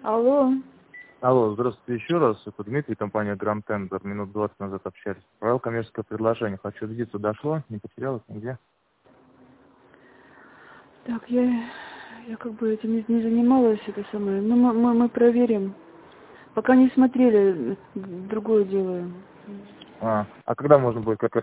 Алло. Алло, здравствуйте еще раз. Это Дмитрий, компания Grand Tender. Минут 20 назад общались. Отправил коммерческое предложение. Хочу убедиться, дошло, не потерялось нигде. Так, я как бы этим не занималась, это самое. Ну, мы проверим. Пока не смотрели, другое делаем. А когда можно будет, как